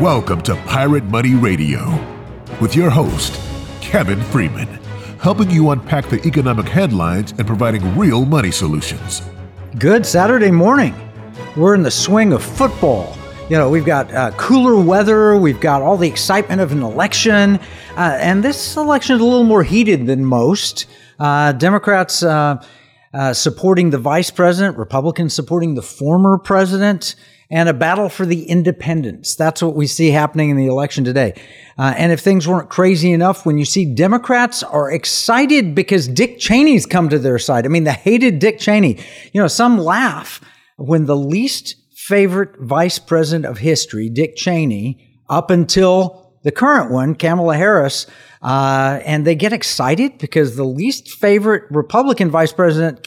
Welcome to Pirate Money Radio with your host, Kevin Freeman, helping you unpack the economic headlines and providing real money solutions. Good Saturday morning. We're in the swing of football. You know, we've got cooler weather, we've got all the excitement of an election, and this election is a little more heated than most. Democrats supporting the vice president, Republicans supporting the former president, and a battle for the independents. That's what we see happening in the election today. And if things weren't crazy enough, when you see Democrats are excited because Dick Cheney's come to their side. I mean, the hated Dick Cheney. You know, some laugh when the least favorite vice president of history, Dick Cheney, up until the current one, Kamala Harris, and they get excited because the least favorite Republican vice president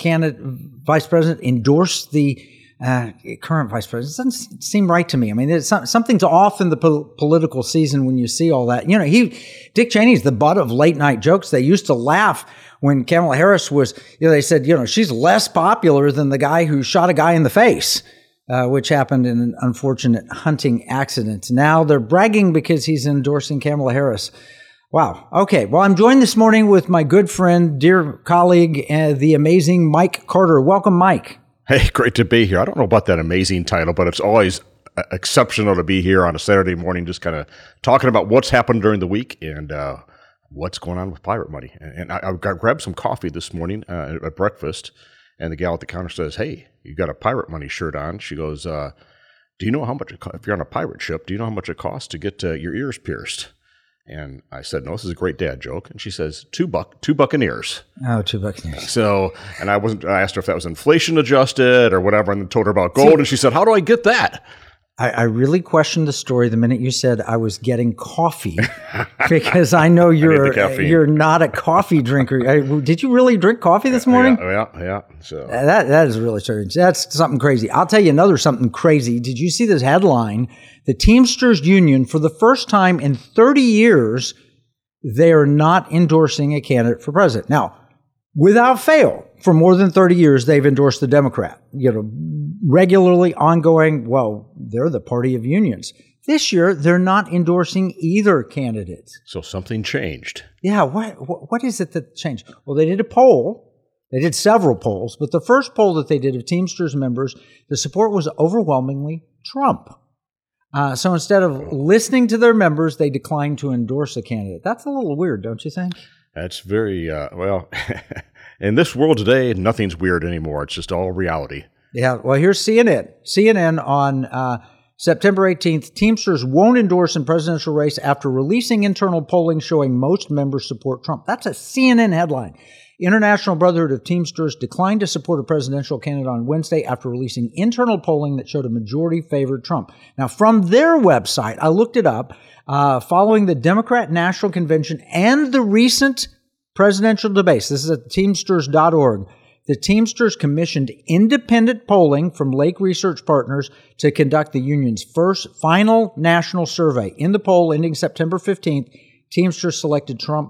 endorsed the current vice president. It doesn't seem right to me. I mean, something's off in the political season when you see all that. You know, Dick Cheney's the butt of late night jokes. They used to laugh when Kamala Harris was, you know, they said, you know, she's less popular than the guy who shot a guy in the face. Which happened in an unfortunate hunting accident. Now they're bragging because he's endorsing Kamala Harris. Wow. Okay. Well, I'm joined this morning with my good friend, dear colleague, the amazing Mike Carter. Welcome, Mike. Hey, great to be here. I don't know about that amazing title, but it's always exceptional to be here on a Saturday morning, just kind of talking about what's happened during the week and what's going on with Pirate Money. And I grabbed some coffee this morning at breakfast. And the gal at the counter says, "Hey, you got a Pirate Money shirt on." She goes, "Do you know how much if you're on a pirate ship, do you know how much it costs to get your ears pierced?" And I said, "No, this is a great dad joke." And she says, two Buccaneers. Oh, $2 Buccaneers. So, and I asked her if that was inflation adjusted or whatever, and then told her about gold. And she said, "How do I get that?" I really questioned the story the minute you said I was getting coffee because I know you're not a coffee drinker. Did you really drink coffee this morning? Yeah. So that is really strange. That's something crazy. I'll tell you something crazy. Did you see this headline? The Teamsters Union, for the first time in 30 years, they are not endorsing a candidate for president. Now, without fail, for more than 30 years, they've endorsed the Democrat. You know, regularly, ongoing, well, they're the party of unions. This year, they're not endorsing either candidate. So something changed. Yeah, what is it that changed? Well, they did a poll. They did several polls, but the first poll that they did of Teamsters members, the support was overwhelmingly Trump. So instead of listening to their members, they declined to endorse a candidate. That's a little weird, don't you think? That's very, well, in this world today, nothing's weird anymore. It's just all reality. Yeah, well, here's CNN. CNN on September 18th, Teamsters won't endorse in presidential race after releasing internal polling showing most members support Trump. That's a CNN headline. International Brotherhood of Teamsters declined to support a presidential candidate on Wednesday after releasing internal polling that showed a majority favored Trump. Now, from their website, I looked it up, following the Democrat National Convention and the recent presidential debates. This is at Teamsters.org. The Teamsters commissioned independent polling from Lake Research Partners to conduct the union's final national survey. In the poll ending September 15th, Teamsters selected Trump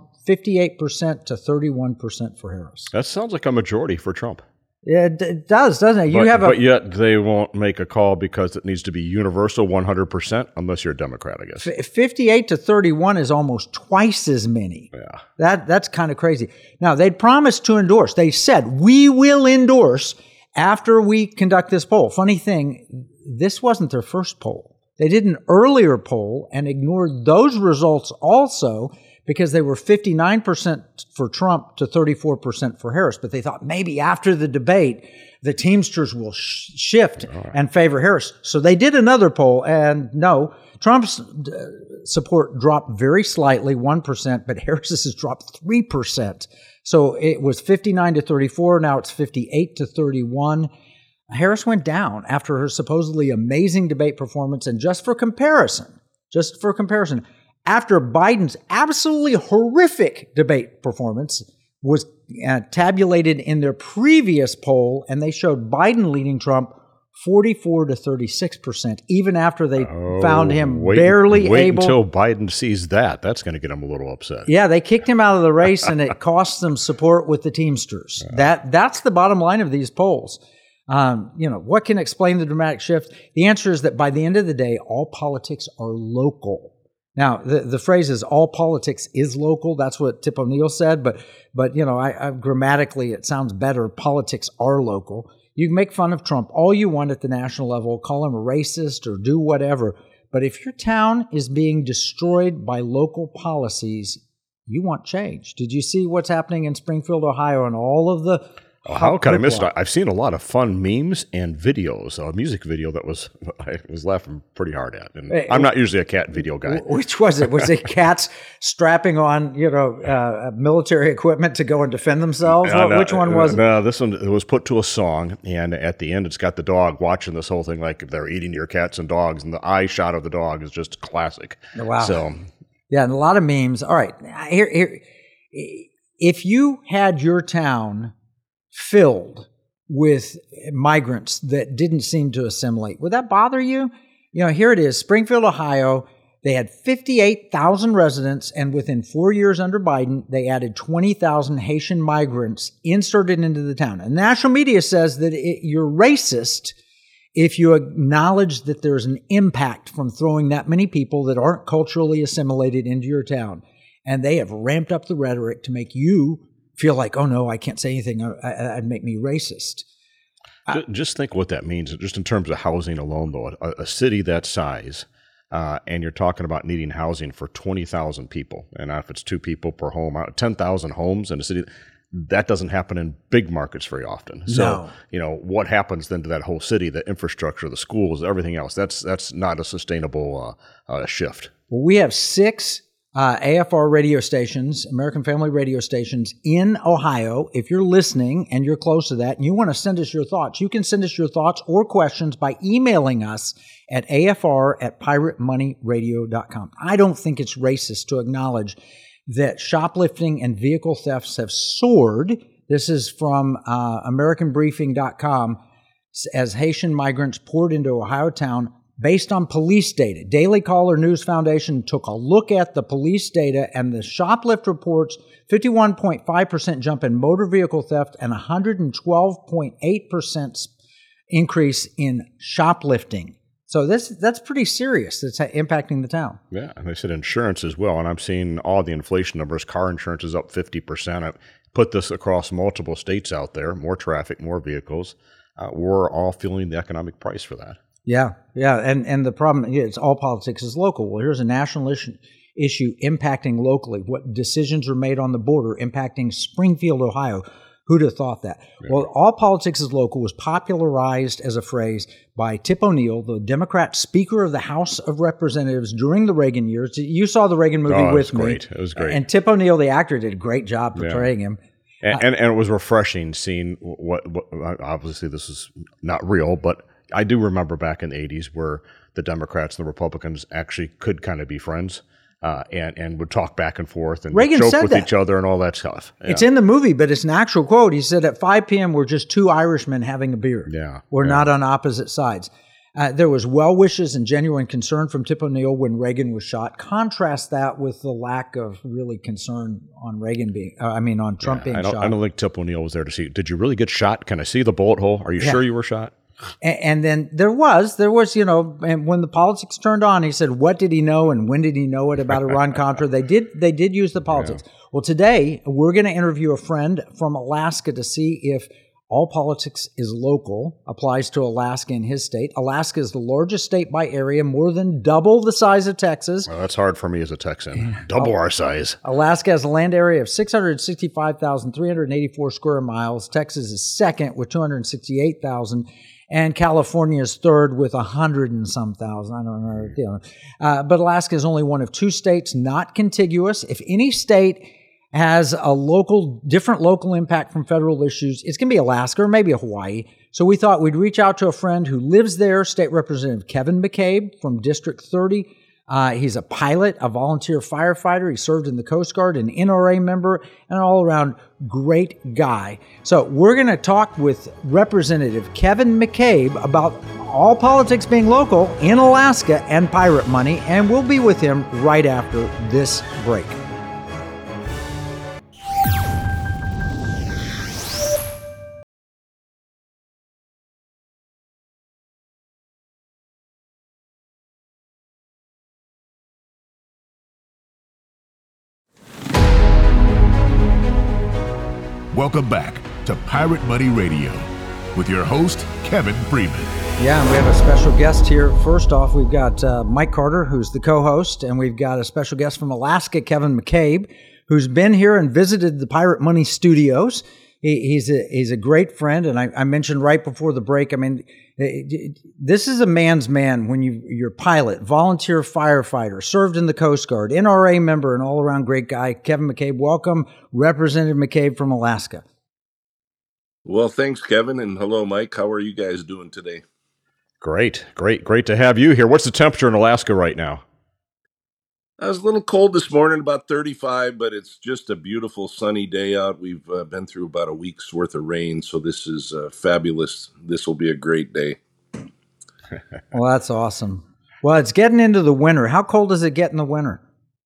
58% to 31% for Harris. That sounds like a majority for Trump. Yeah, it does, doesn't it? But yet they won't make a call because it needs to be universal 100% unless you're a Democrat, I guess. 58 to 31 is almost twice as many. Yeah. That's kind of crazy. Now, they'd promised to endorse. They said, we will endorse after we conduct this poll. Funny thing, this wasn't their first poll. They did an earlier poll and ignored those results also because they were 59% for Trump to 34% for Harris. But they thought maybe after the debate, the Teamsters will shift and favor Harris. So they did another poll, and no, Trump's support dropped very slightly, 1%, but Harris's has dropped 3%. So it was 59 to 34. Now it's 58 to 31. Harris went down after her supposedly amazing debate performance. And just for comparison, after Biden's absolutely horrific debate performance was tabulated in their previous poll, and they showed Biden leading Trump 44 to 36%, even after they found him barely wait able. Until Biden sees that. That's going to get him a little upset. Yeah, they kicked him out of the race, and it cost them support with the Teamsters. That's the bottom line of these polls. What can explain the dramatic shift? The answer is that by the end of the day, all politics are local. Now, the phrase is all politics is local. That's what Tip O'Neill said. But I grammatically, it sounds better. Politics are local. You can make fun of Trump all you want at the national level, call him a racist or do whatever. But if your town is being destroyed by local policies, you want change. Did you see what's happening in Springfield, Ohio, and all of the... How could I miss it? I've seen a lot of fun memes and videos. A music video that I was laughing pretty hard at. And I'm not usually a cat video guy. Which was it? Was it cats strapping on, military equipment to go and defend themselves? Which one was it? No, this one it was put to a song, and at the end, it's got the dog watching this whole thing like they're eating your cats and dogs, and the eye shot of the dog is just classic. Wow. So, yeah, and a lot of memes. All right, here, if you had your town filled with migrants that didn't seem to assimilate, would that bother you? Here it is, Springfield, Ohio. They had 58,000 residents, and within 4 years under Biden, they added 20,000 Haitian migrants inserted into the town. And national media says that you're racist if you acknowledge that there's an impact from throwing that many people that aren't culturally assimilated into your town. And they have ramped up the rhetoric to make you feel like, oh no, I can't say anything. I'd make me racist. Just think what that means, just in terms of housing alone, though. A city that size, and you're talking about needing housing for 20,000 people. And if it's 2 people per home, 10,000 homes in a city, that doesn't happen in big markets very often. So, what happens then to that whole city, the infrastructure, the schools, everything else? That's not a sustainable shift. Well, we have 6 AFR radio stations, American Family radio stations in Ohio. If you're listening and you're close to that and you want to send us your thoughts, you can send us your thoughts or questions by emailing us at afr@piratemoneyradio.com. I don't think it's racist to acknowledge that shoplifting and vehicle thefts have soared. This is from AmericanBriefing.com. As Haitian migrants poured into Ohio town, based on police data. Daily Caller News Foundation took a look at the police data, and the shoplift reports 51.5% jump in motor vehicle theft and 112.8% increase in shoplifting. So that's pretty serious. It's impacting the town. Yeah, and they said insurance as well. And I'm seeing all the inflation numbers. Car insurance is up 50%. I've put this across multiple states out there. More traffic, more vehicles. We're all feeling the economic price for that. Yeah. And the problem is all politics is local. Well, here's a national issue impacting locally. What decisions are made on the border impacting Springfield, Ohio. Who'd have thought that? Yeah. Well, all politics is local was popularized as a phrase by Tip O'Neill, the Democrat Speaker of the House of Representatives during the Reagan years. You saw the Reagan movie with me. Great. It was great. And Tip O'Neill, the actor, did a great job portraying him. And it was refreshing seeing what obviously this is not real, but I do remember back in the 80s where the Democrats and the Republicans actually could kind of be friends. And would talk back and forth and Reagan joke with that. each other and all that stuff. Yeah. It's in the movie, but it's an actual quote. He said, at 5 p.m., we're just 2 Irishmen having a beer. Yeah. We're not on opposite sides. There was well wishes and genuine concern from Tip O'Neill when Reagan was shot. Contrast that with the lack of really concern on on Trump being shot. I don't think Tip O'Neill was there to see. Did you really get shot? Can I see the bullet hole? Are you sure you were shot? And then there was, and when the politics turned on, he said, what did he know and when did he know it about Iran-Contra? They did use the politics. Yeah. Well, today we're going to interview a friend from Alaska to see if all politics is local applies to Alaska in his state. Alaska is the largest state by area, more than double the size of Texas. Well, that's hard for me as a Texan. Double our size. Alaska has a land area of 665,384 square miles. Texas is second with 268,000. And California is third with 100 and some thousand. I don't know. But Alaska is only one of 2 states not contiguous. If any state has a different local impact from federal issues, it's going to be Alaska or maybe Hawaii. So we thought we'd reach out to a friend who lives there, State Representative Kevin McCabe from District 30. He's a pilot, a volunteer firefighter. He served in the Coast Guard, an NRA member, and an all-around great guy. So we're going to talk with Representative Kevin McCabe about all politics being local in Alaska and pirate money, and we'll be with him right after this break. Welcome back to Pirate Money Radio with your host, Kevin Freeman. Yeah, and we have a special guest here. First off, we've got Mike Carter, who's the co-host, and we've got a special guest from Alaska, Kevin McCabe, who's been here and visited the Pirate Money Studios. He's a great friend, and I mentioned right before the break, I mean, this is a man's man when you're pilot, volunteer firefighter, served in the Coast Guard, NRA member, and all-around great guy. Kevin McCabe, welcome. Representative McCabe from Alaska. Well, thanks, Kevin, and hello, Mike. How are you guys doing today? Great to have you here. What's the temperature in Alaska right now? It was a little cold this morning, about 35, but it's just a beautiful sunny day out. We've been through about a week's worth of rain, so this is fabulous. This will be a great day. Well, that's awesome. Well, it's getting into the winter. How cold does it get in the winter?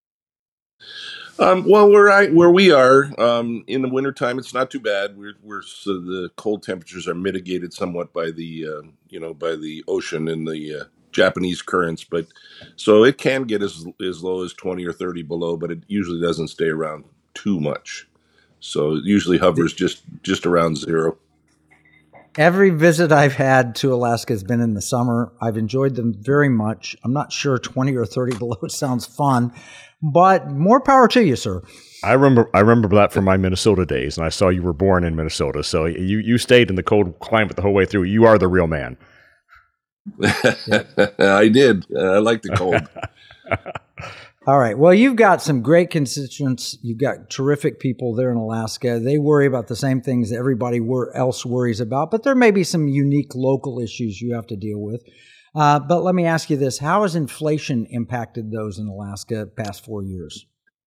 Well, where we are in the wintertime, it's not too bad. So the cold temperatures are mitigated somewhat by the by the ocean and the Japanese currents, but so it can get as low as 20 or 30 below, but it usually doesn't stay around too much. So it usually hovers just around zero. Every visit I've had to Alaska has been in the summer. I've enjoyed them very much. I'm not sure 20 or 30 below sounds fun, but more power to you, sir. I remember that from my Minnesota days, and I saw you were born in Minnesota, so you stayed in the cold climate the whole way through. You are the real man. I did. I like the cold. All right. Well, you've got some great constituents. You've got terrific people there in Alaska. They worry about the same things everybody else worries about, but there may be some unique local issues you have to deal with. But let me ask you this. How has inflation impacted those in Alaska past 4 years?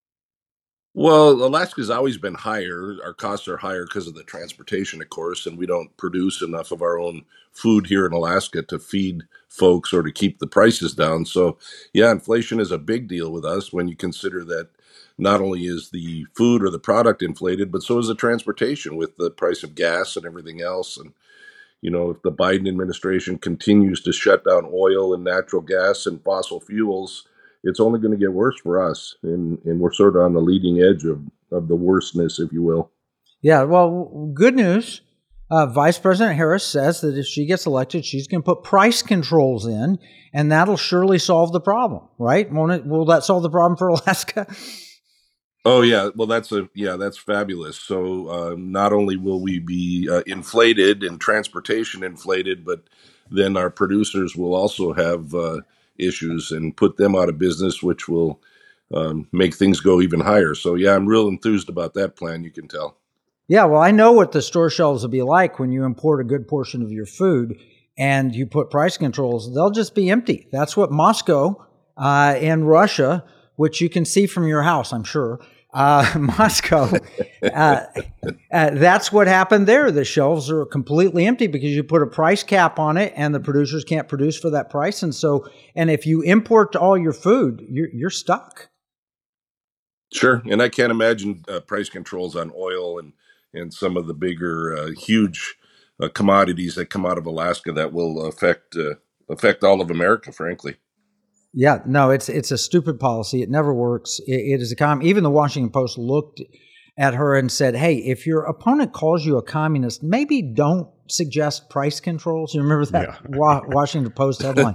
Well, Alaska's always been higher. Our costs are higher because of the transportation, of course, and we don't produce enough of our own food here in Alaska to feed folks or to keep the prices down. So, yeah, inflation is a big deal with us when you consider that not only is the food or the product inflated, but so is the transportation with the price of gas and everything else. And if the Biden administration continues to shut down oil and natural gas and fossil fuels, it's only going to get worse for us. And we're sort of on the leading edge of the worstness, if you will. Yeah, well, good news. Vice President Harris says that if she gets elected, she's going to put price controls in, and that'll surely solve the problem, right? Won't it? Will that solve the problem for Alaska? Oh, yeah. Well, that's fabulous. So not only will we be inflated and transportation inflated, but then our producers will also have issues and put them out of business, which will make things go even higher. So, yeah, I'm real enthused about that plan, you can tell. Yeah, well, I know what the store shelves will be like when you import a good portion of your food and you put price controls. They'll just be empty. That's what Moscow in Russia, which you can see from your house, I'm sure. Moscow, that's what happened there. The shelves are completely empty because you put a price cap on it and the producers can't produce for that price. And if you import all your food, you're stuck. Sure. And I can't imagine price controls on oil and some of the bigger, huge commodities that come out of Alaska that will affect all of America, frankly. Yeah, no, it's a stupid policy. It never works. It is even the Washington Post looked at her and said, hey, if your opponent calls you a communist, maybe don't suggest price controls. You remember that Washington Post headline?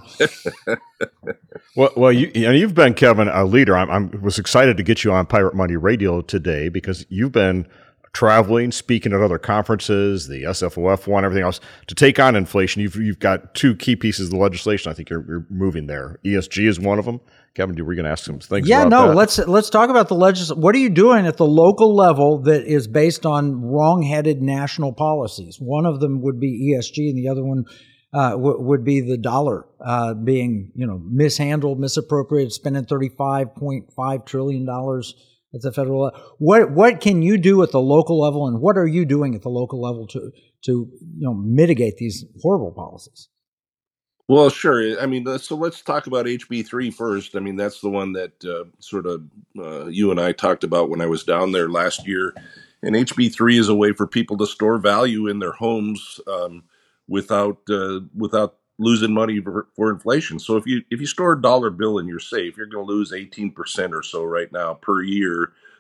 Well, you've been, Kevin, a leader. I was excited to get you on Pirate Money Radio today because you've been traveling, speaking at other conferences, the SFOF one, everything else, to take on inflation. You've got two key pieces of the legislation. I think you're moving there. ESG is one of them. Kevin, we're going to ask some things about that. Let's talk about the legislation. What are you doing at the local level that is based on wrong-headed national policies? One of them would be ESG, and the other one would be the dollar being, mishandled, misappropriated, spending $35.5 trillion at the federal level. What can you do at the local level, and what are you doing at the local level to mitigate these horrible policies? Well, sure. I mean, so let's talk about HB3 first. I mean, that's the one that you and I talked about when I was down there last year. And HB3 is a way for people to store value in their homes without losing money for inflation. So if you store a dollar bill in your safe, you're going to lose 18% or so right now per year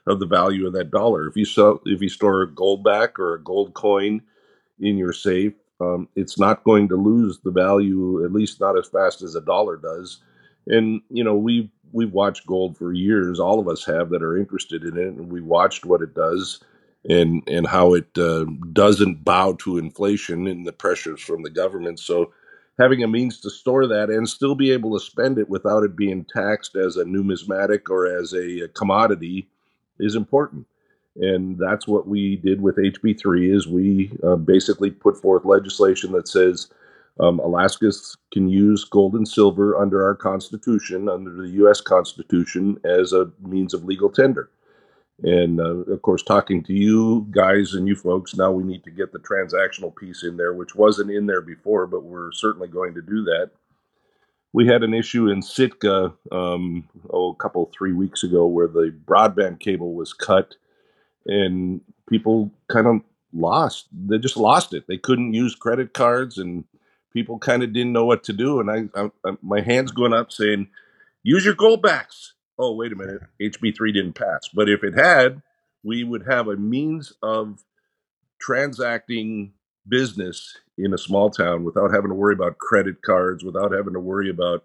of the value of that dollar. If you store a gold back or a gold coin in your safe, it's not going to lose the value, at least not as fast as a dollar does. And we've watched gold for years. All of us have that are interested in it, and we watched what it does, and how it doesn't bow to inflation and the pressures from the government. So having a means to store that and still be able to spend it without it being taxed as a numismatic or as a commodity is important. And that's what we did with HB3 is we basically put forth legislation that says Alaskans can use gold and silver under our Constitution, under the U.S. Constitution, as a means of legal tender. And of course, talking to you guys and you folks, now we need to get the transactional piece in there, which wasn't in there before, but we're certainly going to do that. We had an issue in Sitka a 3 weeks ago where the broadband cable was cut, and people kind of they just lost it. They couldn't use credit cards, and people kind of didn't know what to do. And I my hand's going up saying, use your gold backs. Oh, wait a minute. HB3 didn't pass. But if it had, we would have a means of transacting business in a small town without having to worry about credit cards, without having to worry about,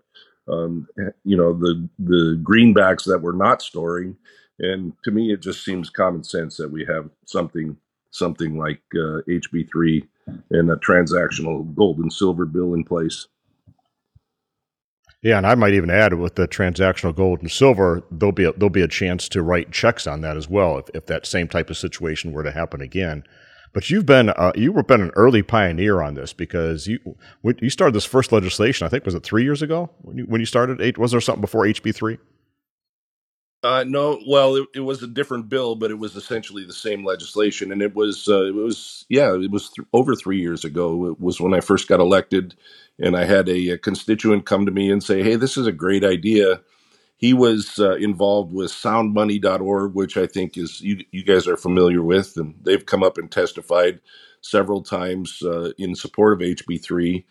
the greenbacks that we're not storing. And to me, it just seems common sense that we have something like HB3 and a transactional gold and silver bill in place. Yeah, and I might even add with the transactional gold and silver, there'll be a chance to write checks on that as well if that same type of situation were to happen again. But you've been an early pioneer on this because you started this first legislation. I think was it 3 years ago when you started? Was there something before HB3? No, well, it was a different bill, but it was essentially the same legislation, and it was over 3 years ago. It was when I first got elected, and I had a constituent come to me and say, "Hey, this is a great idea." He was involved with soundmoney.org, which I think is you guys are familiar with, and they've come up and testified several times in support of HB3.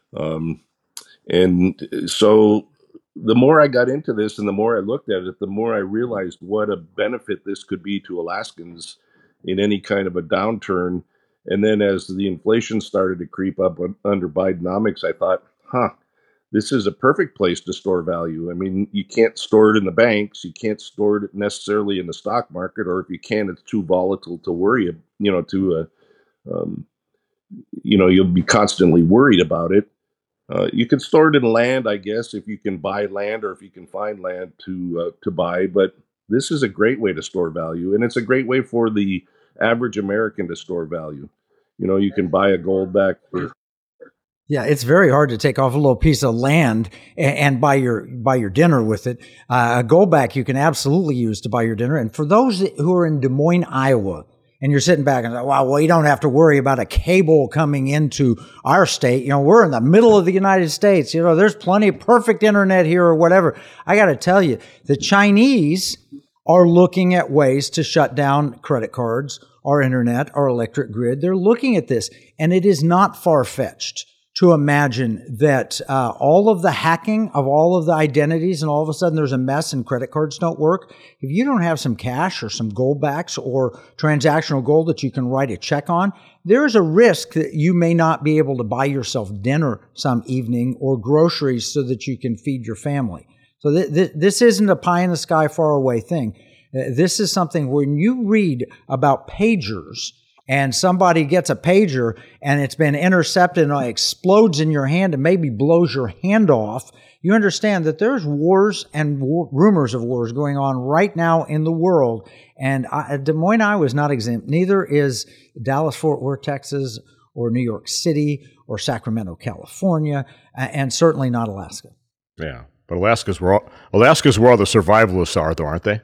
And so the more I got into this and the more I looked at it, the more I realized what a benefit this could be to Alaskans in any kind of a downturn. And then as the inflation started to creep up under Bidenomics, I thought, this is a perfect place to store value. I mean, you can't store it in the banks. You can't store it necessarily in the stock market, or if you can, it's too volatile to worry, you'll be constantly worried about it. You can store it in land, I guess, if you can buy land or if you can find land to buy. But this is a great way to store value, and it's a great way for the average American to store value. You can buy a gold back for. Yeah, it's very hard to take off a little piece of land and buy your dinner with it. A goldback you can absolutely use to buy your dinner. And for those who are in Des Moines, Iowa, and you're sitting back and like, wow, well, you don't have to worry about a cable coming into our state. We're in the middle of the United States. There's plenty of perfect internet here or whatever. I got to tell you, the Chinese are looking at ways to shut down credit cards, our internet, our electric grid. They're looking at this, and it is not far-fetched to imagine that all of the hacking of all of the identities and all of a sudden there's a mess and credit cards don't work. If you don't have some cash or some gold backs or transactional gold that you can write a check on, there is a risk that you may not be able to buy yourself dinner some evening or groceries so that you can feed your family. So this isn't a pie in the sky far away thing. This is something when you read about pagers and somebody gets a pager and it's been intercepted and it explodes in your hand and maybe blows your hand off, you understand that there's wars and rumors of wars going on right now in the world. And Des Moines, Iowa is not exempt. Neither is Dallas-Fort Worth, Texas, or New York City, or Sacramento, California, and certainly not Alaska. Yeah, but Alaska's where all the survivalists are, though, aren't they?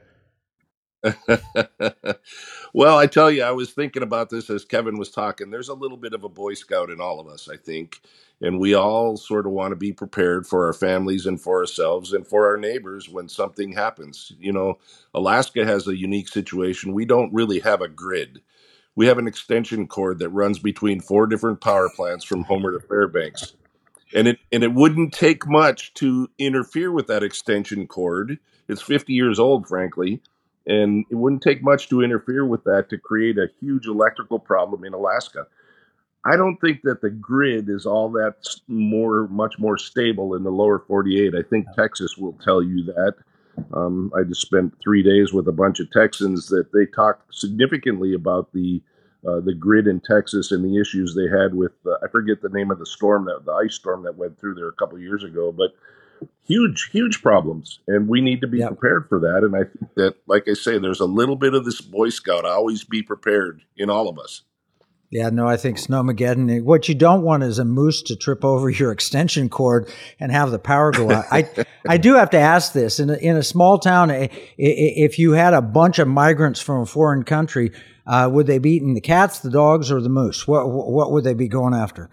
Well, I tell you, I was thinking about this as Kevin was talking. There's a little bit of a Boy Scout in all of us, I think. And we all sort of want to be prepared for our families and for ourselves and for our neighbors when something happens. Alaska has a unique situation. We don't really have a grid. We have an extension cord that runs between 4 different power plants from Homer to Fairbanks. And it wouldn't take much to interfere with that extension cord. It's 50 years old, frankly. And it wouldn't take much to interfere with that to create a huge electrical problem in Alaska. I don't think that the grid is all that much more stable in the lower 48. I think Texas will tell you that. I just spent 3 days with a bunch of Texans that they talked significantly about the grid in Texas and the issues they had with I forget the name of the storm, that the ice storm that went through there a couple of years ago, but huge problems, and we need to be prepared for that. And I think that, like I say, there's a little bit of this Boy Scout, always be prepared in all of us. Yeah, no, I think Snowmageddon. What you don't want is a moose to trip over your extension cord and have the power go out. I do have to ask this: in a small town, if you had a bunch of migrants from a foreign country, would they be eating the cats, the dogs, or the moose? What would they be going after?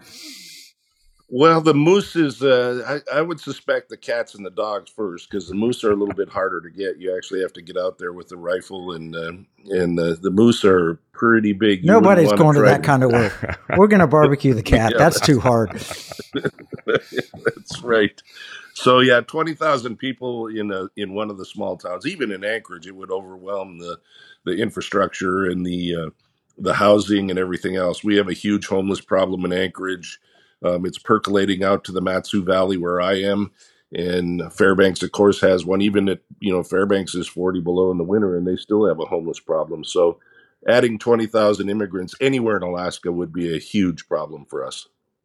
Well, the moose is, I would suspect the cats and the dogs first, because the moose are a little bit harder to get. You actually have to get out there with the rifle, and the moose are pretty big. Nobody's going to that kind of work. We're going to barbecue the cat. That's too hard. That's right. So yeah, 20,000 people in one of the small towns, even in Anchorage, it would overwhelm the infrastructure and the housing and everything else. We have a huge homeless problem in Anchorage. It's percolating out to the Matsu Valley where I am, and Fairbanks, of course, has one. Even at Fairbanks is 40 below in the winter, and they still have a homeless problem. So, adding 20,000 immigrants anywhere in Alaska would be a huge problem for us.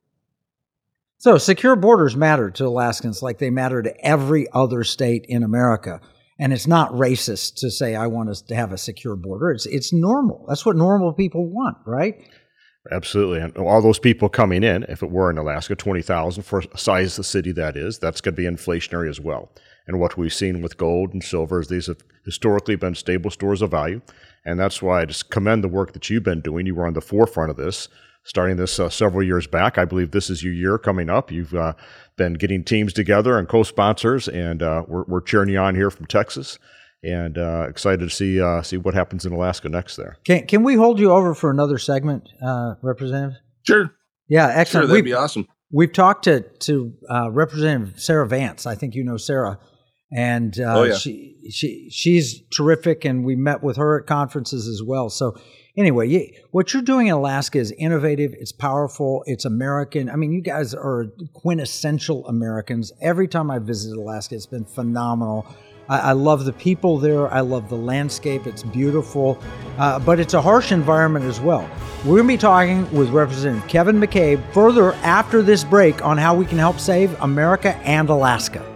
So, secure borders matter to Alaskans like they matter to every other state in America. And it's not racist to say I want us to have a secure border. It's normal. That's what normal people want, right? Absolutely. And all those people coming in, if it were in Alaska, 20,000 for a size of the city that's going to be inflationary as well. And what we've seen with gold and silver is these have historically been stable stores of value. And that's why I just commend the work that you've been doing. You were on the forefront of this, starting this several years back. I believe this is your year coming up. You've been getting teams together and co-sponsors, and we're cheering you on here from Texas. And excited to see what happens in Alaska next there. Can we hold you over for another segment, Representative? Sure. Yeah, excellent. Sure, that'd be awesome. We've talked to Representative Sarah Vance. I think you know Sarah, and she's terrific. And we met with her at conferences as well. So anyway, what you're doing in Alaska is innovative. It's powerful. It's American. I mean, you guys are quintessential Americans. Every time I visited Alaska, it's been phenomenal. I love the people there. I love the landscape. It's beautiful, but it's a harsh environment as well. We're going to be talking with Representative Kevin McCabe further after this break on how we can help save America and Alaska.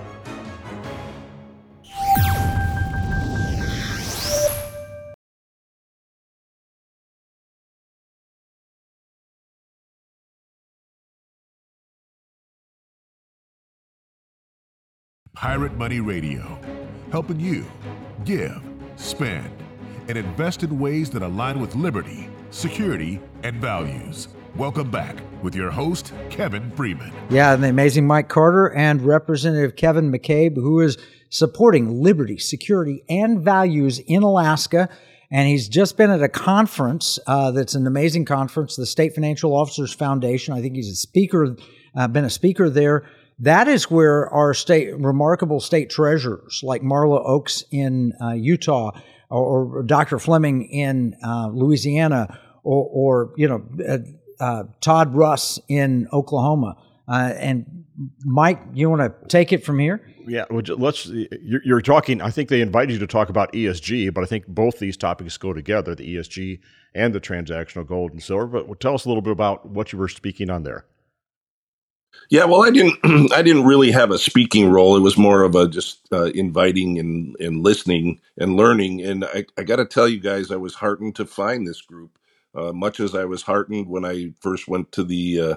Pirate Money Radio, helping you give, spend, and invest in ways that align with liberty, security, and values. Welcome back with your host, Kevin Freeman. Yeah, and the amazing Mike Carter and Representative Kevin McCabe, who is supporting liberty, security, and values in Alaska. And he's just been at a conference that's an amazing conference, the State Financial Officers Foundation. I think he's a speaker, been a speaker there. That is where our remarkable state treasurers like Marla Oaks in Utah, or Dr. Fleming in Louisiana, or Todd Russ in Oklahoma. And Mike, you want to take it from here? Yeah, you're talking, I think they invited you to talk about ESG, but I think both these topics go together, the ESG and the transactional gold and silver. But tell us a little bit about what you were speaking on there. Yeah, well, I didn't really have a speaking role. It was more of a just inviting and listening and learning. And I got to tell you guys, I was heartened to find this group, much as I was heartened when I first went to the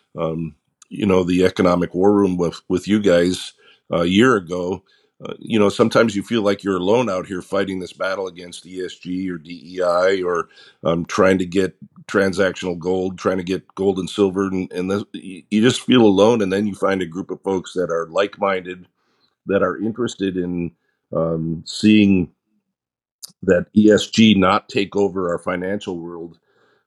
economic war room with you guys a year ago. Sometimes you feel like you're alone out here fighting this battle against ESG or DEI, or trying to get transactional gold, trying to get gold and silver, and you just feel alone. And then you find a group of folks that are like-minded, that are interested in seeing that ESG not take over our financial world.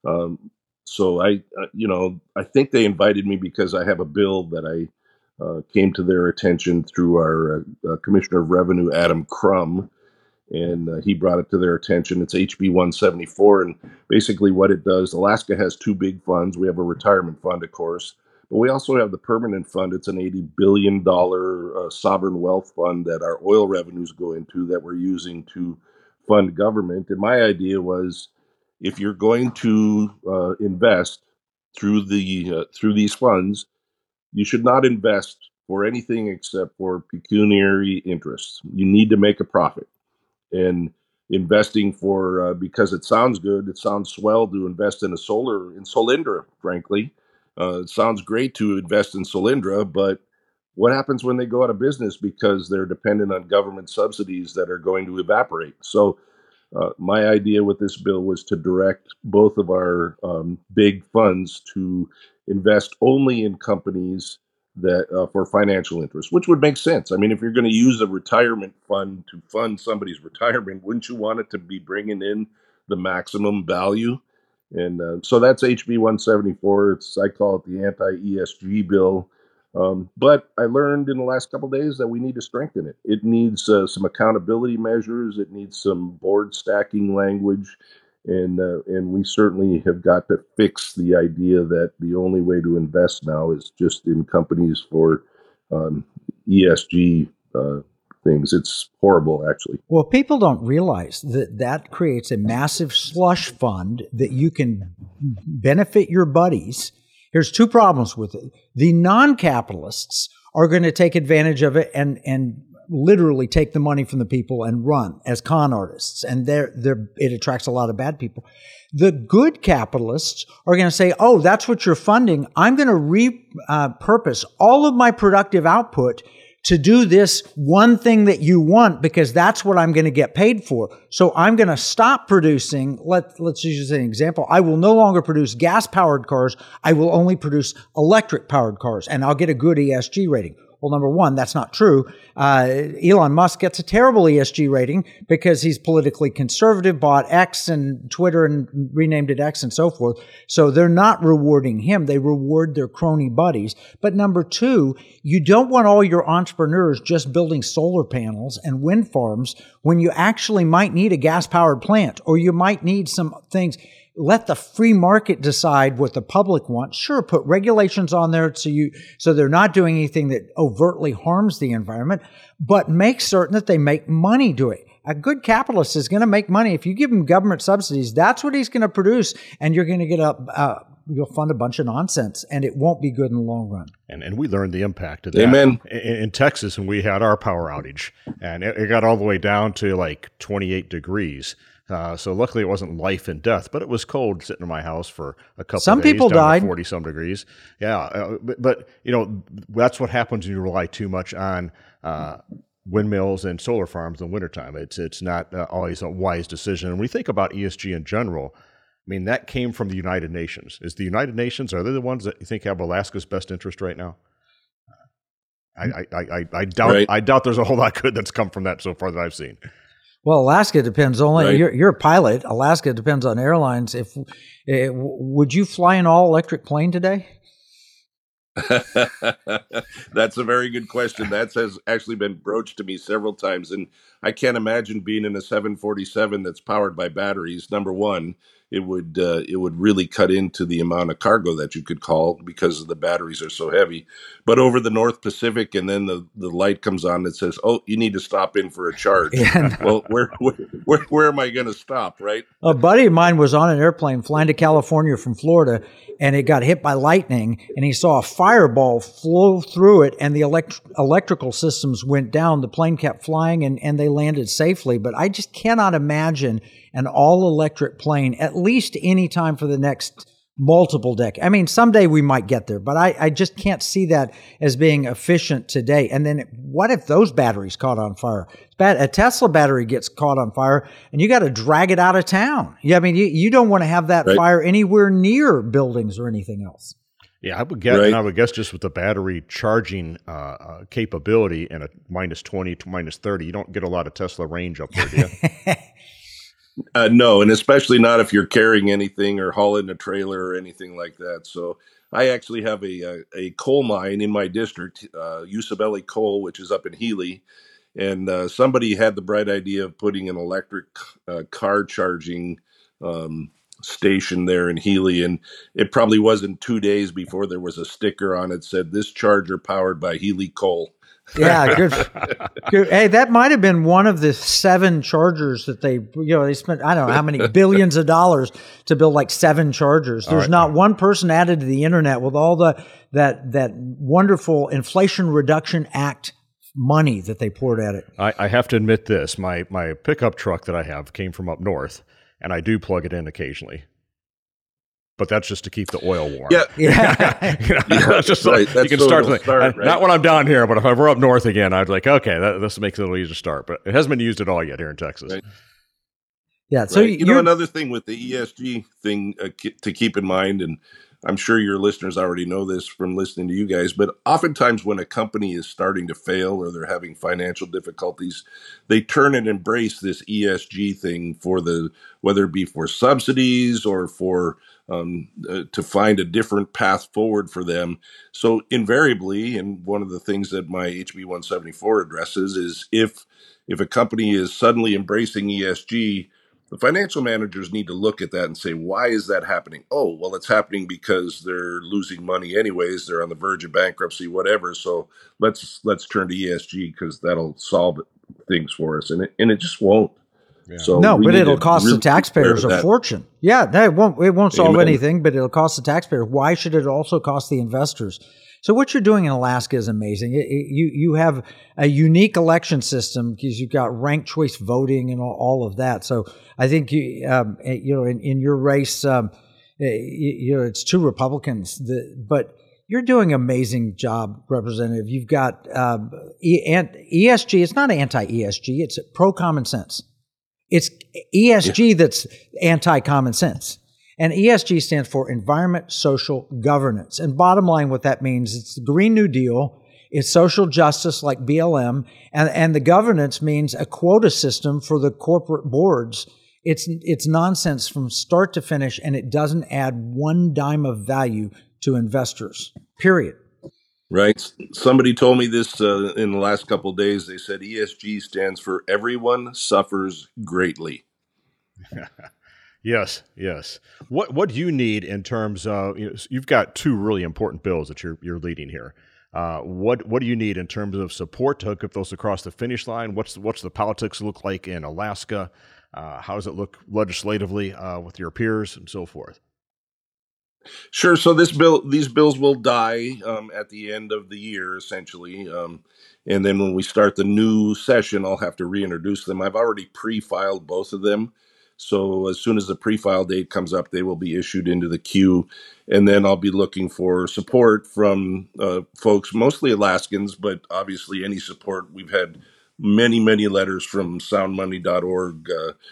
So I think they invited me because I have a bill that I came to their attention through our Commissioner of Revenue, Adam Crum. and he brought it to their attention. It's HB 174, and basically what it does, Alaska has two big funds. We have a retirement fund, of course, but we also have the permanent fund. It's an $80 billion sovereign wealth fund that our oil revenues go into that we're using to fund government. And my idea was, if you're going to invest through these funds, you should not invest for anything except for pecuniary interests. You need to make a profit, and investing for because it sounds good, it sounds swell to invest in Solyndra. Frankly, it sounds great to invest in Solyndra, but what happens when they go out of business because they're dependent on government subsidies that are going to evaporate? So my idea with this bill was to direct both of our big funds to invest only in companies that for financial interest, which would make sense. I mean, if you're going to use a retirement fund to fund somebody's retirement, wouldn't you want it to be bringing in the maximum value? And so that's HB 174. I call it the anti-ESG bill. But I learned in the last couple of days that we need to strengthen it. It needs some accountability measures. It needs some board stacking language, and we certainly have got to fix the idea that the only way to invest now is just in companies for ESG things. It's horrible, actually. Well, people don't realize that that creates a massive slush fund that you can benefit your buddies. Here's two problems with it. The non-capitalists are going to take advantage of it and literally take the money from the people and run as con artists. And it attracts a lot of bad people. The good capitalists are going to say, oh, that's what you're funding. I'm going to repurpose all of my productive output to do this one thing that you want, because that's what I'm going to get paid for. So I'm going to stop producing. Let's use an example. I will no longer produce gas-powered cars. I will only produce electric-powered cars, and I'll get a good ESG rating. Well, number one, that's not true. Elon Musk gets a terrible ESG rating because he's politically conservative, bought X and Twitter and renamed it X and so forth. So they're not rewarding him. They reward their crony buddies. But number two, you don't want all your entrepreneurs just building solar panels and wind farms when you actually might need a gas-powered plant, or you might need some things. Let the free market decide what the public wants. Sure, put regulations on there so they're not doing anything that overtly harms the environment, but make certain that they make money doing it. A good capitalist is going to make money. If you give him government subsidies, that's what he's going to produce, and you're going to get you'll fund a bunch of nonsense, and it won't be good in the long run. And we learned the impact of that. Amen. In Texas when we had our power outage, and it got all the way down to like 28 degrees. So luckily it wasn't life and death, but it was cold sitting in my house for a couple Some of days. people down died. to 40 some degrees. Yeah. But that's what happens when you rely too much on windmills and solar farms in the wintertime. It's not always a wise decision. And when we think about ESG in general, I mean, that came from the United Nations. Is the United Nations, are they the ones that you think have Alaska's best interest right now? I doubt. Right. I doubt there's a whole lot good that's come from that so far that I've seen. Well, Alaska depends only. Right. You're a pilot. Alaska depends on airlines. Would you fly an all-electric plane today? That's a very good question. That has actually been broached to me several times, and I can't imagine being in a 747 that's powered by batteries. Number one, it would really cut into the amount of cargo that you could call because the batteries are so heavy. But over the North Pacific, and then the light comes on that says, "Oh, you need to stop in for a charge." Yeah, no. Well, where am I going to stop? Right? A buddy of mine was on an airplane flying to California from Florida, and it got hit by lightning, and he saw a fireball flow through it, and the electrical systems went down. The plane kept flying, and they landed safely. But I just cannot imagine an all-electric plane, at least any time for the next multiple decades. I mean, someday we might get there, but I just can't see that as being efficient today. And then what if those batteries caught on fire? A Tesla battery gets caught on fire, and you got to drag it out of town. Yeah, I mean, you don't want to have that fire anywhere near buildings or anything else. Yeah, I would guess, and I would guess just with the battery charging capability and a minus 20 to minus 30, you don't get a lot of Tesla range up there, do you? No, and especially not if you're carrying anything or hauling a trailer or anything like that. So I actually have a coal mine in my district, Usabelli Coal, which is up in Healy. And somebody had the bright idea of putting an electric car charging station there in Healy, and it probably wasn't 2 days before there was a sticker on it said, "This charger powered by Healy coal." Yeah, good. Hey, that might have been one of the 7 chargers that they spent, I don't know how many billions of dollars to build like 7 chargers. There's not one person added to the internet with all that wonderful Inflation Reduction Act money that they poured at it. I have to admit this, my pickup truck that I have came from up north, and I do plug it in occasionally. But that's just to keep the oil warm. Yeah. That's just right. You can start right? Not when I'm down here, but if I were up north again, I'd like, okay, this makes it a little easier to start. But it hasn't been used at all yet here in Texas. Right. Yeah. So right. Another thing with the ESG thing to keep in mind, and I'm sure your listeners already know this from listening to you guys, but oftentimes when a company is starting to fail or they're having financial difficulties, they turn and embrace this ESG thing whether it be for subsidies or for to find a different path forward for them. So invariably, and one of the things that my HB 174 addresses is if a company is suddenly embracing ESG, the financial managers need to look at that and say, why is that happening? Oh, well, it's happening because they're losing money anyways. They're on the verge of bankruptcy, whatever. So let's turn to ESG because that'll solve things for us. And it just won't. Yeah. So no, but it'll cost the taxpayers a fortune. Yeah, it won't solve anything, but it'll cost the taxpayer. Why should it also cost the investors? So what you're doing in Alaska is amazing. You have a unique election system because you've got ranked choice voting and all of that. So I think in your race, it's 2 Republicans, but you're doing an amazing job, Representative. You've got ESG. It's not anti-ESG. It's pro-common sense. It's ESG that's anti-common sense. And ESG stands for Environment, Social, Governance. And bottom line, what that means, it's the Green New Deal, it's social justice like BLM, and the governance means a quota system for the corporate boards. It's nonsense from start to finish, and it doesn't add one dime of value to investors, period. Right. Somebody told me this in the last couple of days. They said ESG stands for Everyone Suffers Greatly. Yes. What do you need in terms of, you've got 2 really important bills that you're leading here. What do you need in terms of support to hook up those across the finish line? What's the politics look like in Alaska? How does it look legislatively with your peers and so forth? Sure. So these bills will die at the end of the year, essentially. And then when we start the new session, I'll have to reintroduce them. I've already pre-filed both of them. So as soon as the pre-file date comes up, they will be issued into the queue. And then I'll be looking for support from folks, mostly Alaskans, but obviously any support. We've had many, many letters from soundmoney.org,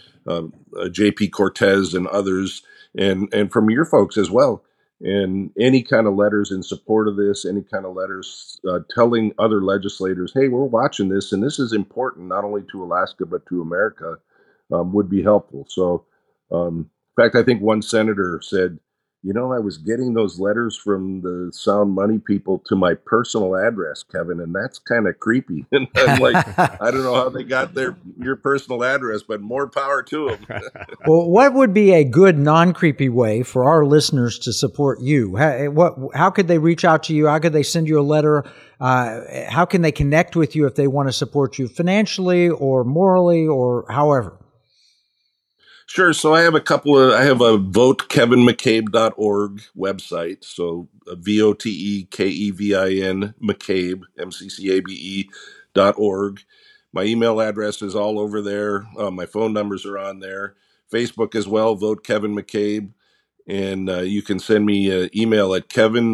JP Cortez and others, and from your folks as well. And any kind of letters in support of this, any kind of letters telling other legislators, hey, we're watching this, and this is important not only to Alaska, but to America, would be helpful. So, in fact, I think one senator said, I was getting those letters from the Sound Money people to my personal address, Kevin, and that's kind of creepy. And I'm like, I don't know how they got your personal address, but more power to them. Well, what would be a good non-creepy way for our listeners to support you? How could they reach out to you? How could they send you a letter? How can they connect with you if they want to support you financially or morally or however? Sure. So I have a votekevinmccabe.org website. So VOTEKEVIN McCabe, MCCABE.org. My email address is all over there. My phone numbers are on there. Facebook as well, Vote Kevin McCabe. And you can send me an email at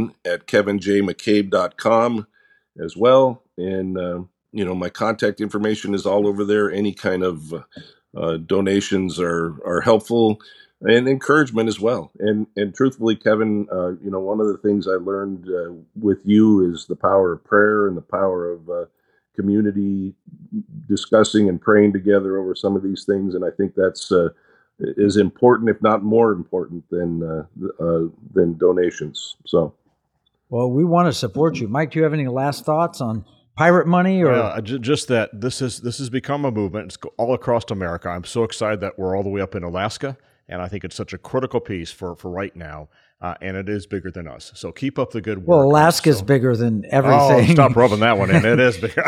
kevin@kevinjmccabe.com as well. And, my contact information is all over there. Any kind of donations are helpful, and encouragement as well. And truthfully, Kevin, one of the things I learned with you is the power of prayer and the power of community discussing and praying together over some of these things. And I think that's is important, if not more important, than donations. So, well, we want to support you, Mike. Do you have any last thoughts on pirate money, or just that this has become a movement. It's all across America. I'm so excited that we're all the way up in Alaska, and I think it's such a critical piece for right now. And it is bigger than us. So keep up the good work. Well, Alaska's bigger than everything. Oh, stop rubbing that one in. It is bigger.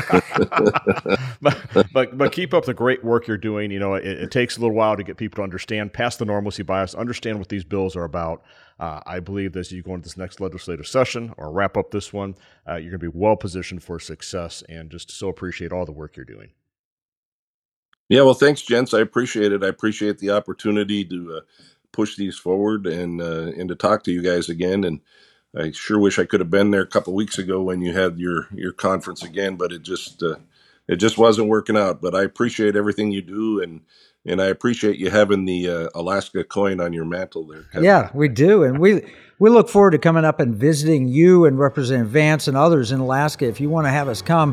but keep up the great work you're doing. You know, it takes a little while to get people to understand, past the normalcy bias, understand what these bills are about. I believe that as you go into this next legislative session or wrap up this one, you're going to be well positioned for success, and just so appreciate all the work you're doing. Yeah, well, thanks, gents. I appreciate it. I appreciate the opportunity to push these forward and to talk to you guys again. And I sure wish I could have been there a couple of weeks ago when you had your conference again, but it just wasn't working out. But I appreciate everything you do, and I appreciate you having the Alaska coin on your mantle there, Kevin. Yeah, we do, and we look forward to coming up and visiting you and Representative Vance and others in Alaska. If you want to have us come,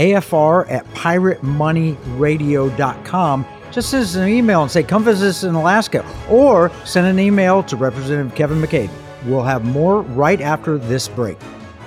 AFR@piratemoneyradio.com. Just send us an email and say, come visit us in Alaska, or send an email to Representative Kevin McCabe. We'll have more right after this break.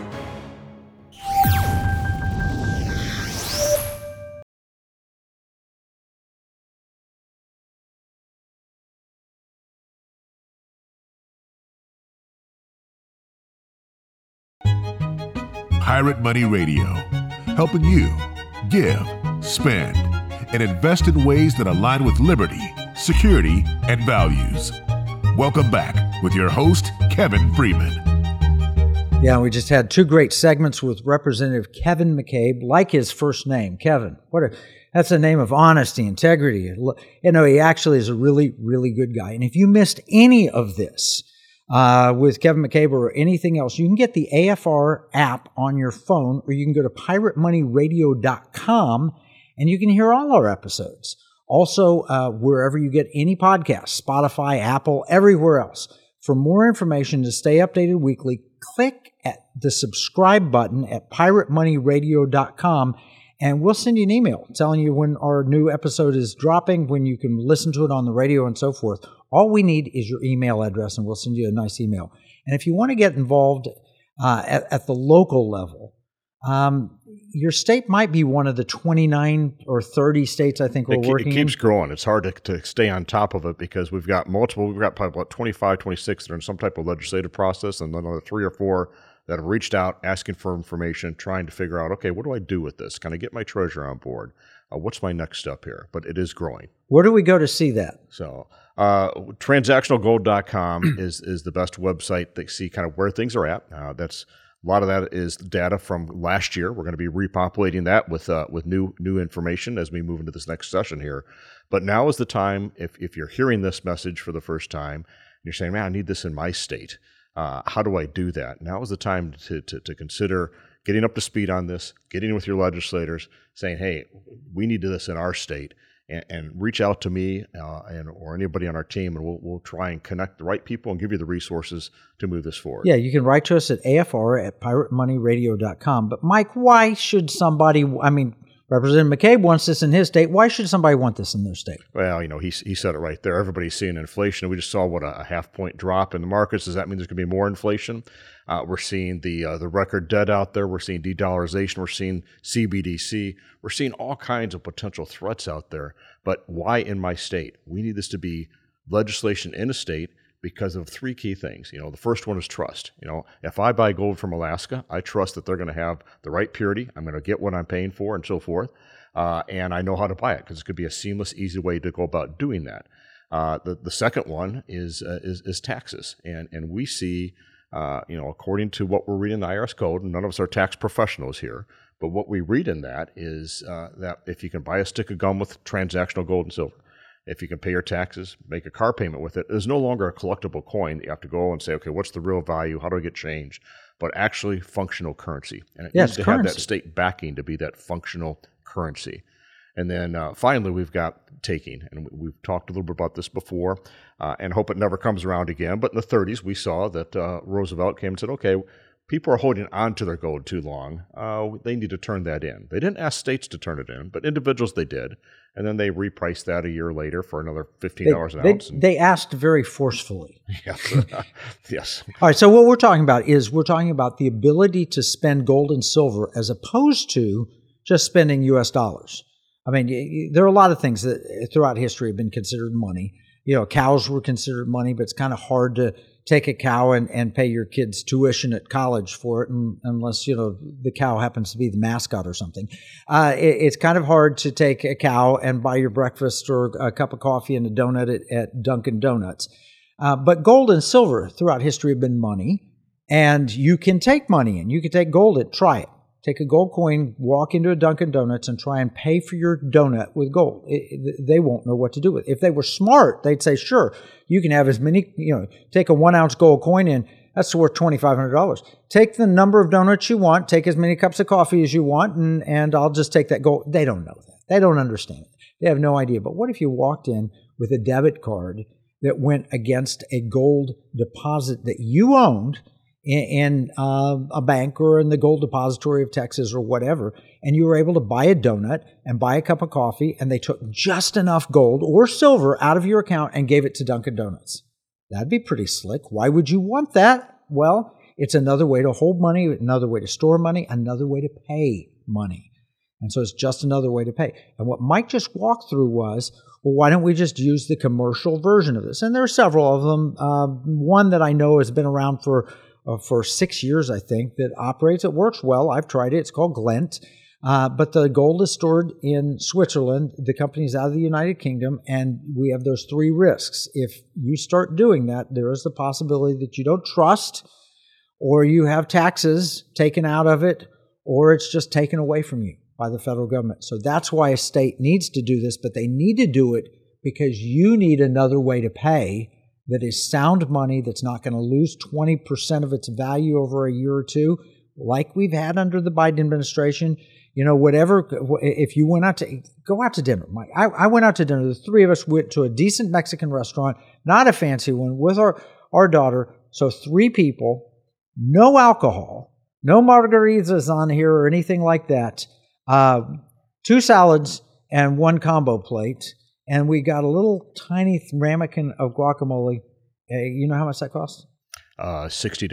Pirate Money Radio, helping you give, spend, and invest in ways that align with liberty, security, and values. Welcome back with your host, Kevin Freeman. Yeah, we just had two great segments with Representative Kevin McCabe, like his first name, Kevin. That's a name of honesty, integrity. You know, he actually is a really, really good guy. And if you missed any of this with Kevin McCabe or anything else, you can get the AFR app on your phone, or you can go to piratemoneyradio.com and you can hear all our episodes. Also, wherever you get any podcasts, Spotify, Apple, everywhere else. For more information to stay updated weekly, click at the subscribe button at piratemoneyradio.com, and we'll send you an email telling you when our new episode is dropping, when you can listen to it on the radio and so forth. All we need is your email address, and we'll send you a nice email. And if you want to get involved at the local level, your state might be one of the 29 or 30 states I think we're working in. It keeps growing. It's hard to stay on top of it because we've got multiple. We've got probably about 25, 26 that are in some type of legislative process, and then another 3 or 4 that have reached out asking for information, trying to figure out, okay, what do I do with this? Can I get my treasurer on board? What's my next step here? But it is growing. Where do we go to see that? So transactionalgold.com is the best website to see kind of where things are at. That's a lot of that is data from last year. We're going to be repopulating that with new information as we move into this next session here. But now is the time, if you're hearing this message for the first time, and you're saying, man, I need this in my state. How do I do that? Now is the time to consider getting up to speed on this, getting with your legislators, saying, hey, we need this in our state. And reach out to me or anybody on our team, and we'll try and connect the right people and give you the resources to move this forward. Yeah, you can write to us at AFR@piratemoneyradio.com. But Mike, why should somebody, Representative McCabe wants this in his state. Why should somebody want this in their state? Well, he said it right there. Everybody's seeing inflation. We just saw a half-point drop in the markets. Does that mean there's going to be more inflation? We're seeing the record debt out there. We're seeing de-dollarization. We're seeing CBDC. We're seeing all kinds of potential threats out there. But why in my state? We need this to be legislation in a state because of 3 key things. The first one is trust. If I buy gold from Alaska, I trust that they're going to have the right purity. I'm going to get what I'm paying for and so forth. And I know how to buy it because it could be a seamless, easy way to go about doing that. The second one is taxes. And we see, according to what we're reading in the IRS code, and none of us are tax professionals here, but what we read in that is that if you can buy a stick of gum with transactional gold and silver, if you can pay your taxes, make a car payment with it, it is no longer a collectible coin that you have to go and say, okay, what's the real value? How do I get change? But actually functional currency. And it needs to have that state backing to be that functional currency. And then finally, we've got taking. And we've talked a little bit about this before and hope it never comes around again. But in the 30s, we saw that Roosevelt came and said, okay, people are holding on to their gold too long. They need to turn that in. They didn't ask states to turn it in, but individuals they did. And then they repriced that a year later for another $15 an ounce. They asked very forcefully. Yes. Yes. All right, so what we're talking about is the ability to spend gold and silver as opposed to just spending U.S. dollars. I mean, there are a lot of things that throughout history have been considered money. Cows were considered money, but it's kind of hard to take a cow and pay your kids tuition at college for it, unless, the cow happens to be the mascot or something. It's kind of hard to take a cow and buy your breakfast or a cup of coffee and a donut at Dunkin' Donuts. But gold and silver throughout history have been money, and you can take money and you can take gold. Try it. Take a gold coin, walk into a Dunkin' Donuts and try and pay for your donut with gold. They won't know what to do with it. If they were smart, they'd say, sure, you can have as many, take a 1 ounce gold coin in, that's worth $2,500. Take the number of donuts you want, take as many cups of coffee as you want, and I'll just take that gold. They don't know that. They don't understand it. They have no idea. But what if you walked in with a debit card that went against a gold deposit that you owned in a bank or in the Gold Depository of Texas or whatever, and you were able to buy a donut and buy a cup of coffee, and they took just enough gold or silver out of your account and gave it to Dunkin' Donuts? That'd be pretty slick. Why would you want that? Well, it's another way to hold money, another way to store money, another way to pay money. And so it's just another way to pay. And what Mike just walked through was, well, why don't we just use the commercial version of this? And there are several of them. One that I know has been around for 6 years, I think, that operates. It works well. I've tried it. It's called Glent. But the gold is stored in Switzerland. The company's out of the United Kingdom, and we have those 3 risks. If you start doing that, there is the possibility that you don't trust, or you have taxes taken out of it, or it's just taken away from you by the federal government. So that's why a state needs to do this, but they need to do it because you need another way to pay that is sound money that's not going to lose 20% of its value over a year or two, like we've had under the Biden administration. Whatever, if you go out to dinner. I went out to dinner. The 3 of us went to a decent Mexican restaurant, not a fancy one, with our daughter. So 3 people, no alcohol, no margaritas on here or anything like that. 2 salads and 1 combo plate. And we got a little tiny ramekin of guacamole. You know how much that costs? $60.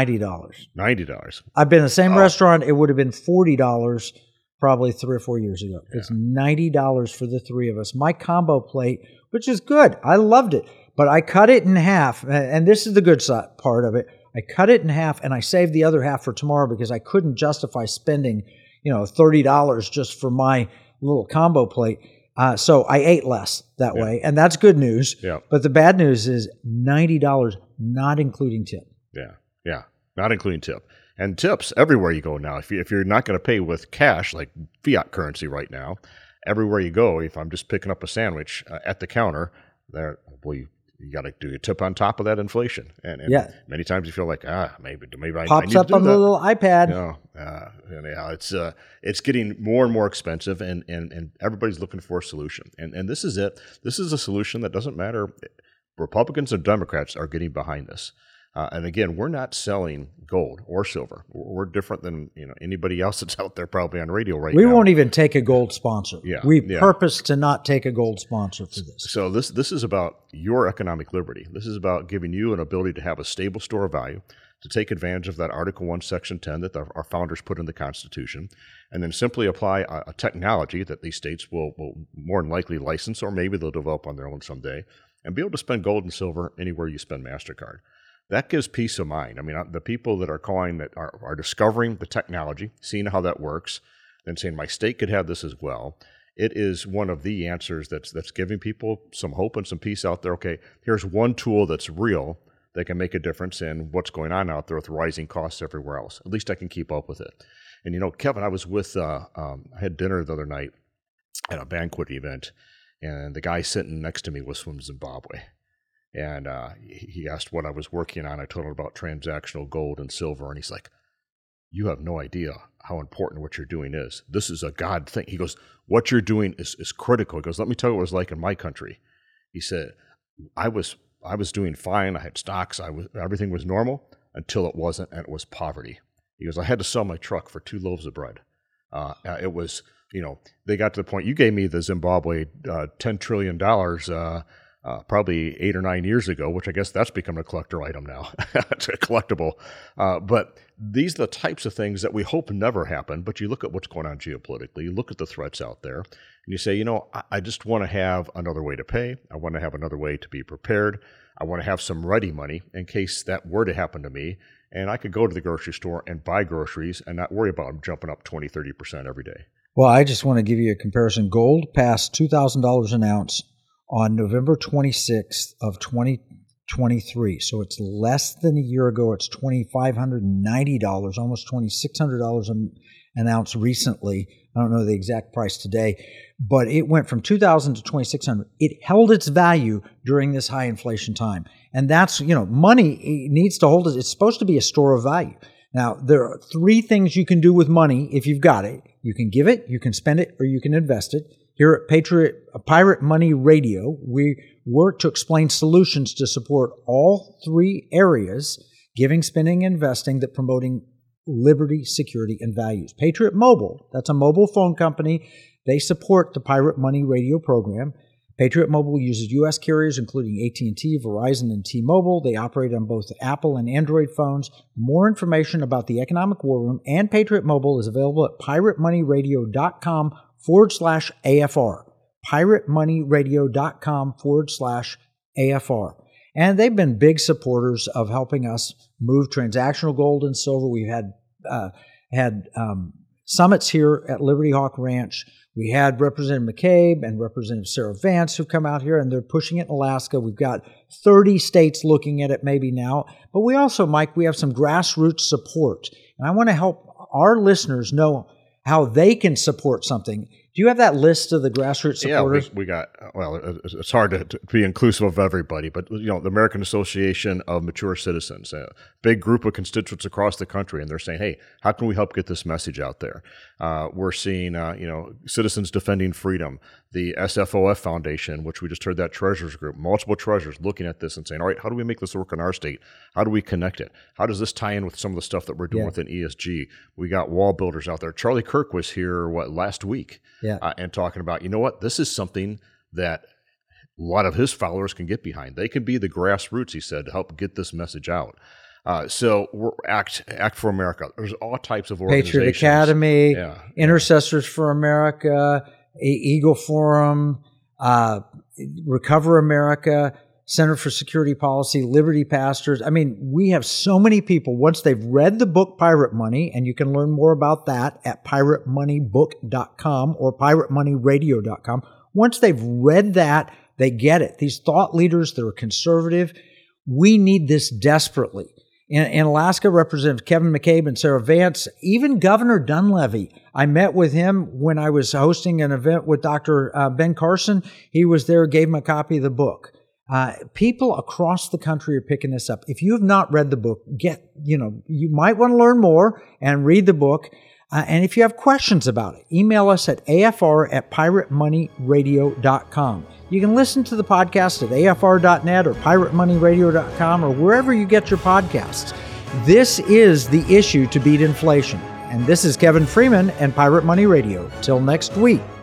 $90. I've been in the same restaurant. It would have been $40 probably 3 or 4 years ago. Yeah. It's $90 for the 3 of us. My combo plate, which is good. I loved it. But I cut it in half. And this is the good part of it. I cut it in half and I saved the other half for tomorrow because I couldn't justify spending, $30 just for my little combo plate. So I ate less that way, and that's good news. Yeah. But the bad news is $90, not including tip. Yeah, not including tip. And tips everywhere you go now. If you're not going to pay with cash, like fiat currency right now, everywhere you go, if I'm just picking up a sandwich at the counter, you got to do a tip on top of that inflation. And many times you feel like, maybe I pops need to up do on that. the little iPad. It's getting more and more expensive, and everybody's looking for a solution. And this is it. This is a solution that doesn't matter. Republicans and Democrats are getting behind this. And again, we're not selling gold or silver. We're different than anybody else that's out there probably on radio right now. We won't even take a gold sponsor. Yeah, we purpose to not take a gold sponsor for this. So this is about your economic liberty. This is about giving you an ability to have a stable store of value, to take advantage of that Article 1, Section 10 that our founders put in the Constitution, and then simply apply a technology that these states will more than likely license, or maybe they'll develop on their own someday, and be able to spend gold and silver anywhere you spend MasterCard. That gives peace of mind. I mean, the people that are calling that are discovering the technology, seeing how that works, and saying my state could have this as well. It is one of the answers that's giving people some hope and some peace out there. Okay, here's one tool that's real that can make a difference in what's going on out there with rising costs everywhere else. At least I can keep up with it. And Kevin, I was with I had dinner the other night at a banquet event, and the guy sitting next to me was from Zimbabwe. And he asked what I was working on. I told him about transactional gold and silver, and he's like, you have no idea how important what you're doing is. This is a God thing. He goes, what you're doing is critical. He goes, let me tell you what it was like in my country. He said, I was doing fine. I had stocks. Everything was normal until it wasn't, and it was poverty. He goes, I had to sell my truck for 2 loaves of bread. It was, they got to the point, you gave me the Zimbabwe $10 trillion probably 8 or 9 years ago, which I guess that's become a collector item now. It's a collectible. But these are the types of things that we hope never happen. But you look at what's going on geopolitically, you look at the threats out there, and you say, I just want to have another way to pay. I want to have another way to be prepared. I want to have some ready money in case that were to happen to me. And I could go to the grocery store and buy groceries and not worry about them jumping up 20, 30% every day. Well, I just want to give you a comparison. Gold passed $2,000 an ounce on November 26th of 2023. So it's less than a year ago. It's $2,590, almost $2,600 an ounce recently. I don't know the exact price today, but it went from $2,000 to $2,600. It held its value during this high inflation time. And that's, money needs to hold it. It's supposed to be a store of value. Now, there are 3 things you can do with money if you've got it. You can give it, you can spend it, or you can invest it. Here at Pirate Money Radio, we work to explain solutions to support all 3 areas, giving, spending, and investing, that promoting liberty, security, and values. Patriot Mobile, that's a mobile phone company. They support the Pirate Money Radio program. Patriot Mobile uses U.S. carriers, including AT&T, Verizon, and T-Mobile. They operate on both Apple and Android phones. More information about the Economic War Room and Patriot Mobile is available at piratemoneyradio.com/AFR. piratemoneyradio.com/AFR. And they've been big supporters of helping us move transactional gold and silver. We've had summits here at Liberty Hawk Ranch. We had Representative McCabe and Representative Sarah Vance who've come out here, and they're pushing it in Alaska. We've got 30 states looking at it maybe now. But we also, Mike, we have some grassroots support. And I want to help our listeners know how they can support something. Do you have that list of the grassroots supporters? Yeah, we got, it's hard to be inclusive of everybody, but, the American Association of Mature Citizens, a big group of constituents across the country, and they're saying, hey, how can we help get this message out there? We're seeing, Citizens Defending Freedom, the SFOF Foundation, which we just heard that treasurers group, multiple treasurers looking at this and saying, all right, how do we make this work in our state? How do we connect it? How does this tie in with some of the stuff that we're doing within ESG? We got wall builders out there. Charlie Kirk was here, last week? And talking about, this is something that a lot of his followers can get behind. They can be the grassroots, he said, to help get this message out. So we're Act for America. There's all types of organizations. Patriot Academy, Intercessors for America, Eagle Forum, Recover America, Center for Security Policy, Liberty Pastors. I mean, we have so many people, once they've read the book Pirate Money, and you can learn more about that at piratemoneybook.com or piratemoneyradio.com. Once they've read that, they get it. These thought leaders that are conservative, we need this desperately. In Alaska, Representative Kevin McCabe and Sarah Vance, even Governor Dunleavy, I met with him when I was hosting an event with Dr. Ben Carson. He was there, gave him a copy of the book. People across the country are picking this up. If you have not read the book, you might want to learn more and read the book. And if you have questions about it, email us at afr@piratemoneyradio.com. You can listen to the podcast at afr.net or piratemoneyradio.com or wherever you get your podcasts. This is the issue to beat inflation. And this is Kevin Freeman and Pirate Money Radio. Till next week.